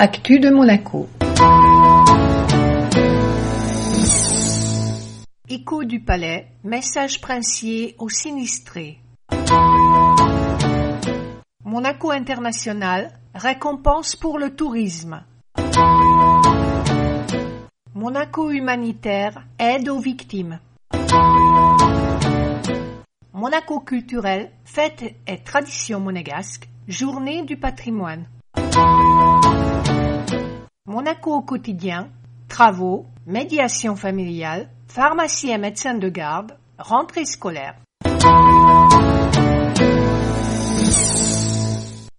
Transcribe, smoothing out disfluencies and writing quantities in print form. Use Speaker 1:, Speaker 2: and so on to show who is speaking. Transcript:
Speaker 1: Actu de Monaco. Écho du Palais, message princier aux sinistrés. Monaco International, récompense pour le tourisme. Monaco Humanitaire, aide aux victimes. Monaco Culturel, fête et tradition monégasque, journée du patrimoine. Monaco au quotidien, travaux, médiation familiale, pharmacie et médecin de garde, rentrée scolaire.